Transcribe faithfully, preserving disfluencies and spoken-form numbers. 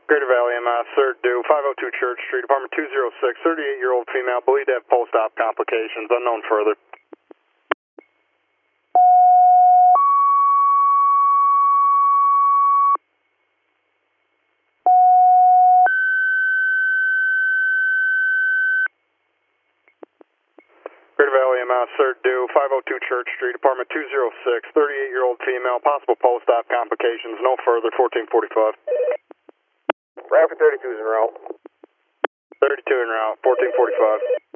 Greater Valley M S, third due, five oh two Church Street, apartment two oh six, thirty-eight-year-old female, believed to have post-op complications, unknown further. Greater Valley M S, third due, five oh two Church Street, apartment two oh six, thirty-eight-year-old female, possible post-op complications, no further, fourteen forty-five. Rapid thirty-two is en route. thirty-two en route, fourteen forty-five.